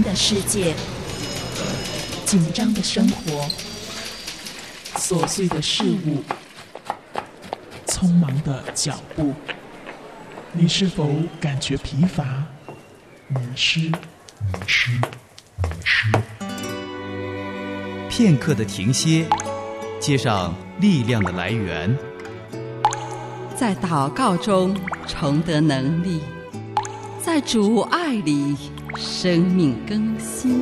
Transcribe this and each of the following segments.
的世界，紧张的生活，琐碎的事物，匆忙的脚步，你是否感觉疲乏、迷失？ 片刻的停歇，接上力量的来源， 在祷告中重得能力，在主爱里生命更新。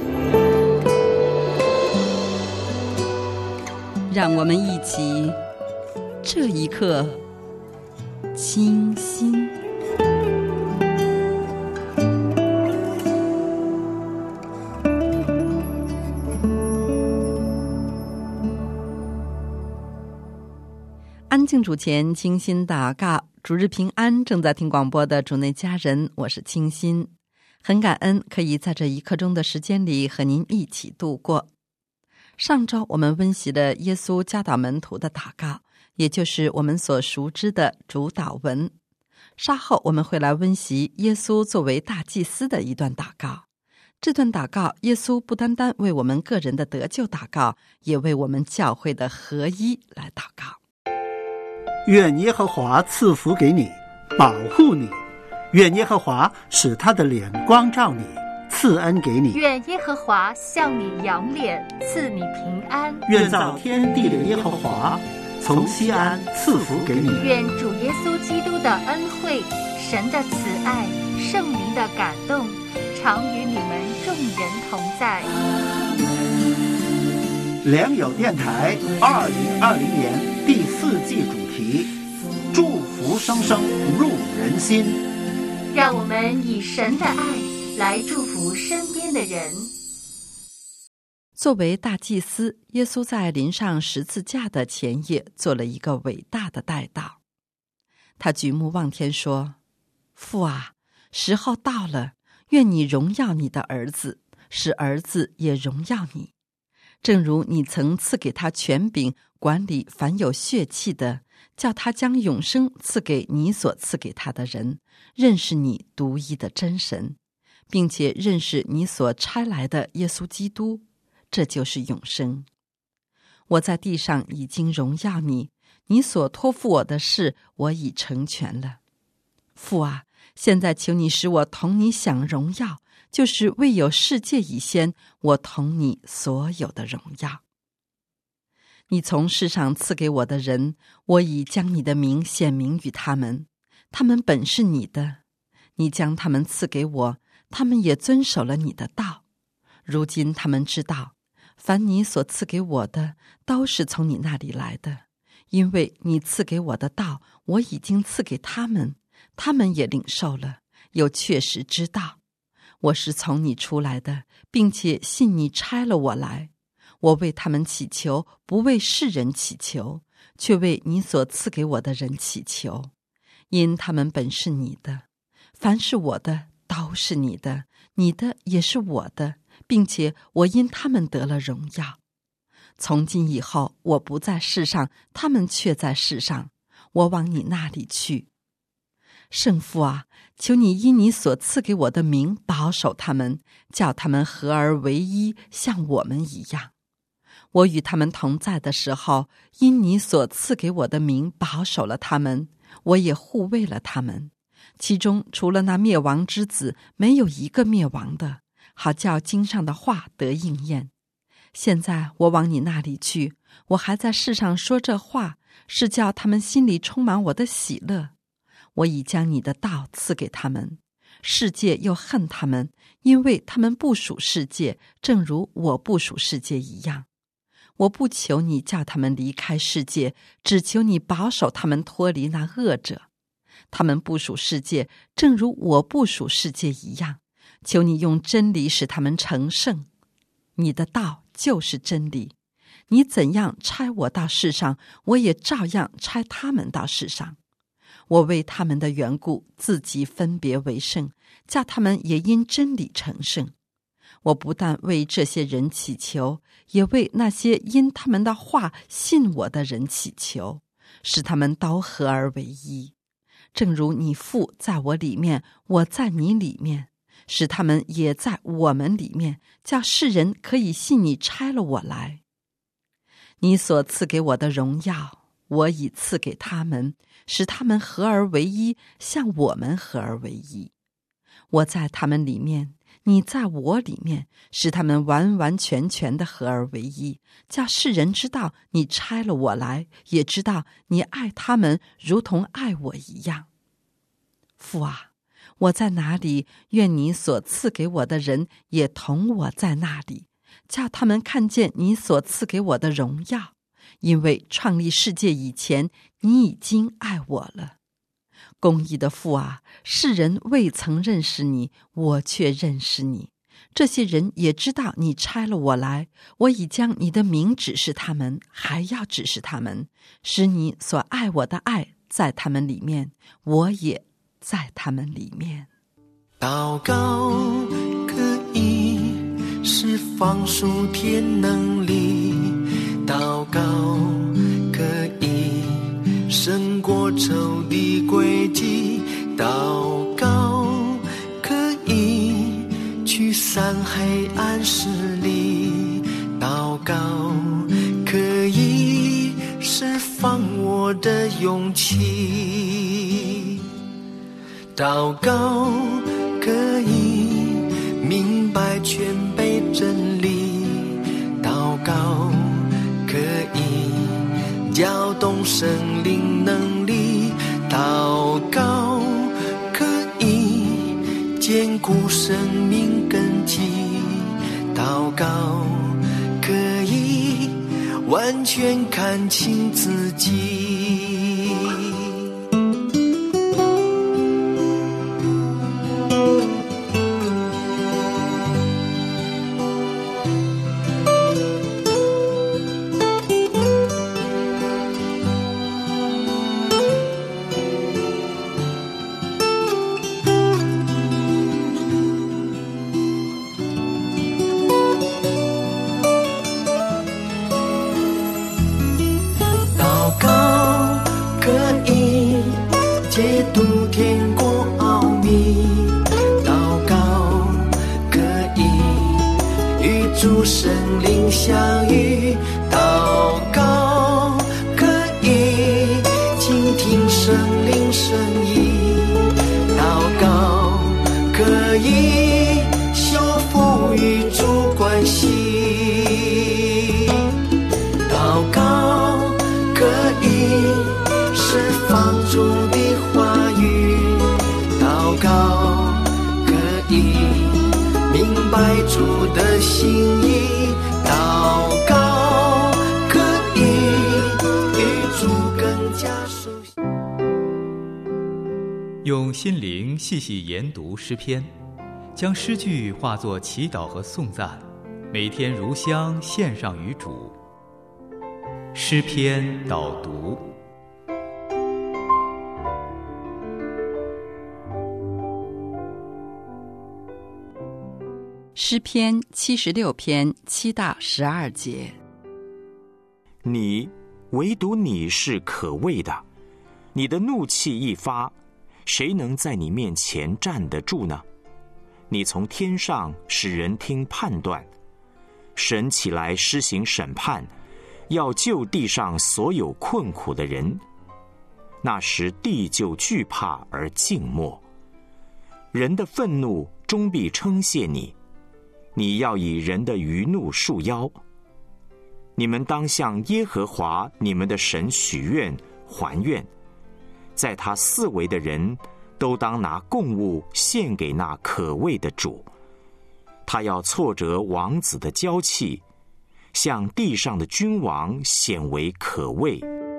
让我们一起这一刻清心。安静主前，清心祷告，主日平安。正在听广播的主内家人，我是清心，很感恩可以在这一刻钟的时间里和您一起度过。上周我们温习了耶稣教导门徒的祷告，也就是我们所熟知的主祷文。稍后我们会来温习耶稣作为大祭司的一段祷告。这段祷告，耶稣不单单为我们个人的得救祷告，也为我们教会的合一来祷告。 愿耶和华赐福给你，保护你；愿耶和华使他的脸光照你，赐恩给你； 愿耶和华向你扬脸，赐你平安； 愿造天地的耶和华从西安赐福给你； 愿主耶稣基督的恩惠、神的慈爱、圣灵的感动，常与你们众人同在。 良友电台2020年第4季主题：祝福声声入人心。 让我们以神的爱来祝福身边的人。 作为大祭司，耶稣在临上十字架的前夜做了一个伟大的代祷。他举目望天说：父啊，时候到了，愿你荣耀你的儿子，使儿子也荣耀你，正如你曾赐给他权柄管理凡有血气的，叫他将永生赐给你所赐给他的人，认识你独一的真神，并且认识你所差来的耶稣基督，这就是永生。我在地上已经荣耀你，你所托付我的事我已成全了。父啊，现在求你使我同你享荣耀，就是未有世界以先，我同你所有的荣耀。你从世上赐给我的人，我已将你的名显明于他们，他们本是你的，你将他们赐给我，他们也遵守了你的道。如今他们知道，凡你所赐给我的，都是从你那里来的，因为你赐给我的道，我已经赐给他们，他们也领受了，又确实知道我是从你出来的，并且信你差了我来。我为他们祈求，不为世人祈求，却为你所赐给我的人祈求，因他们本是你的，凡是我的都是你的，你的也是我的，并且我因他们得了荣耀。从今以后，我不在世上，他们却在世上，我往你那里去。圣父啊，求你因你所赐给我的名保守他们，叫他们合而为一，像我们一样。我与他们同在的时候，因你所赐给我的名保守了他们，我也护卫了他们。其中除了那灭亡之子，没有一个灭亡的，好叫经上的话得应验。现在我往你那里去，我还在世上说这话，是叫他们心里充满我的喜乐。我已将你的道赐给他们，世界又恨他们，因为他们不属世界，正如我不属世界一样。我不求你叫他们离开世界，只求你保守他们脱离那恶者。他们不属世界，正如我不属世界一样。求你用真理使他们成圣。你的道就是真理。你怎样差我到世上，我也照样差他们到世上。我为他们的缘故，自己分别为圣，叫他们也因真理成圣。我不但为这些人祈求，也为那些因他们的话信我的人祈求，使他们都合而为一。正如你父在我里面，我在你里面， 使他们也在我们里面，叫世人可以信你差了我来。你所赐给我的荣耀，我已赐给他们，使他们合而为一，像我们合而为一。我在他们里面，你在我里面，使他们完完全全的合而为一，叫世人知道你差了我来，也知道你爱他们如同爱我一样。父啊，我在哪里，愿你所赐给我的人也同我在那里，叫他们看见你所赐给我的荣耀，因为创立世界以前，你已经爱我了。公义的父啊，世人未曾认识你，我却认识你。这些人也知道你差了我来，我已将你的名指示他们，还要指示他们，使你所爱我的爱在他们里面，我也在他们里面。 祷告可以释放属天能力，祷告可以胜过仇敌诡计，祷告可以驱散黑暗势力，祷告可以释放我的勇气，祷告可以明白全备真理，祷告可以搅动生灵能力，祷告可以坚固生命根基，祷告可以完全看清自己。解读天国奥秘，祷告可以与主圣灵相遇，祷告可以倾听圣灵声音，祷告可以修复与主关系，祷告可以释放主的话语，祷告可以明白主的心意，祷告可以与主更加熟悉。 用心灵细细研读诗篇，将诗句化作祈祷和颂赞，每天如香献上于主。诗篇导读。 诗篇76篇7到12节。 你，唯独你是可畏的，你的怒气一发，谁能在你面前站得住呢？你从天上使人听判断，神起来施行审判，要救地上所有困苦的人。那时地就惧怕而静默，人的愤怒终必称谢你，你要以人的余怒束腰。你们当向耶和华你们的神许愿还愿，在他四围的人都当拿供物献给那可畏的主。他要挫折王子的骄气，向地上的君王显为可畏。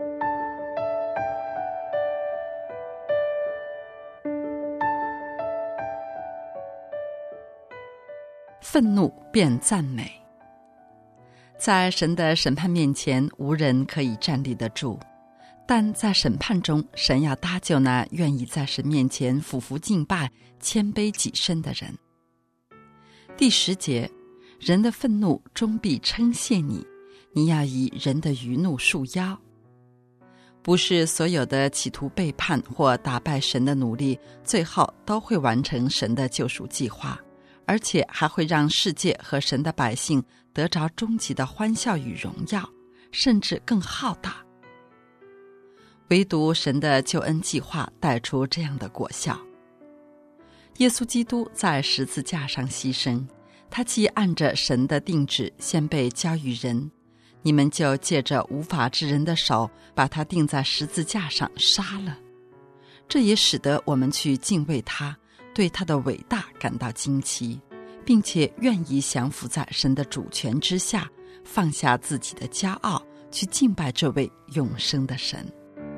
愤怒变赞美。在神的审判面前，无人可以站立得住，但在审判中，神要搭救那愿意在神面前俯伏敬拜、谦卑己身的人。第10节，人的愤怒终必称谢你，你要以人的余怒束腰。 不是所有的企图背叛或打败神的努力，最后都会完成神的救赎计划，而且还会让世界和神的百姓得着终极的欢笑与荣耀，甚至更浩大。唯独神的救恩计划带出这样的果效。耶稣基督在十字架上牺牲，他既按着神的定旨先被交与人，你们就借着无法之人的手把他钉在十字架上杀了。这也使得我们去敬畏他，对他的伟大感到惊奇，并且愿意降服在神的主权之下，放下自己的骄傲，去敬拜这位永生的神。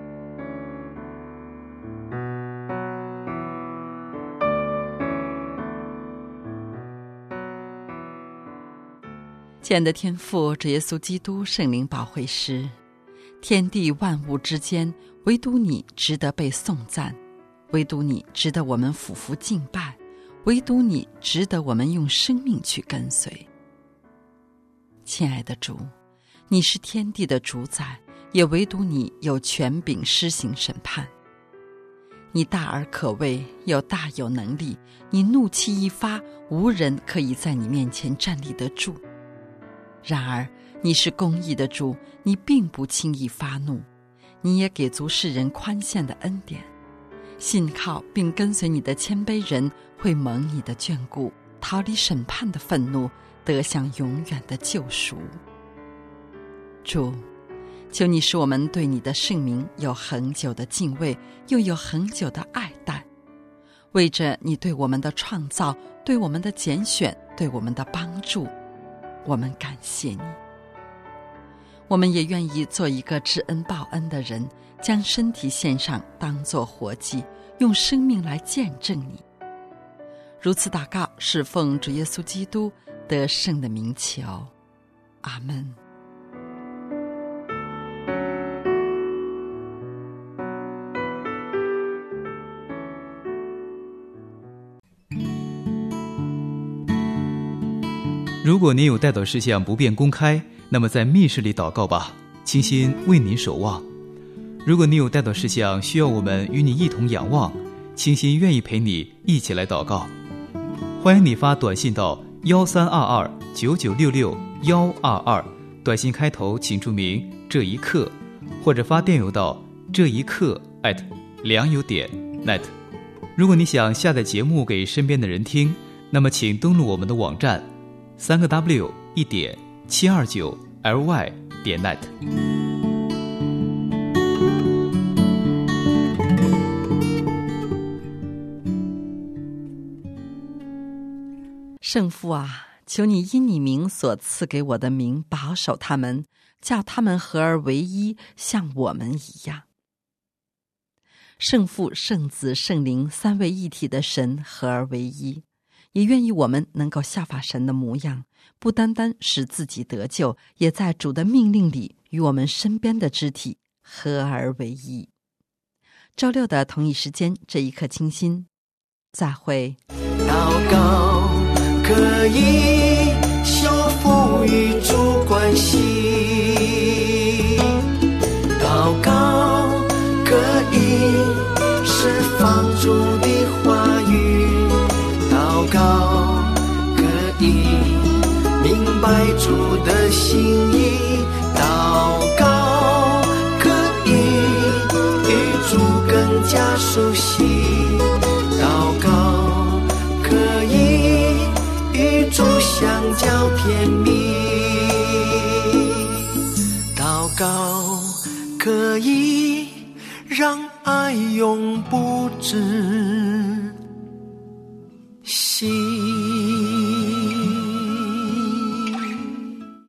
亲爱的天父，主耶稣基督圣灵保惠师，天地万物之间，唯独你值得被颂赞，唯独你值得我们俯伏敬拜，唯独你值得我们用生命去跟随。亲爱的主，你是天地的主宰，也唯独你有权柄施行审判。你大而可畏，又大有能力，你怒气一发，无人可以在你面前站立得住。然而你是公义的主，你并不轻易发怒，你也给足世人宽限的恩典。信靠并跟随你的谦卑人会蒙你的眷顾，逃离审判的愤怒，得享永远的救赎。主，求你使我们对你的圣名有恒久的敬畏，又有恒久的爱戴，为着你对我们的创造，对我们的拣选，对我们的帮助，我们感谢你。我们也愿意做一个知恩报恩的人，将身体献上当作活祭，用生命来见证你。如此祷告，是奉主耶稣基督得胜的名求，阿们。 如果您有代祷事项不便公开，那么在密室里祷告吧，倾心为您守望。如果你有代祷事项需要我们与你一同仰望，倾心愿意陪你一起来祷告。欢迎你发短信到132299662122，短信开头请注明这一刻，或者发电邮到这一刻@良友.net。如果你想下载节目给身边的人听，那么请登录我们的网站3w1.729ly.net。 圣父啊，求你因你名所赐给我的名保守他们，叫他们合而为一，像我们一样。圣父、圣子、圣灵三位一体的神合而为一，也愿意我们能够效法神的模样，不单单使自己得救，也在主的命令里与我们身边的肢体合而为一。周六的同一时间，这一刻清心，再会。 祷告可以修复与主关系，祷告可以释放主的话语，祷告可以明白主的心意，祷告可以与主更加熟悉，祷告可以与主相交甜蜜，祷告可以让爱永不止息。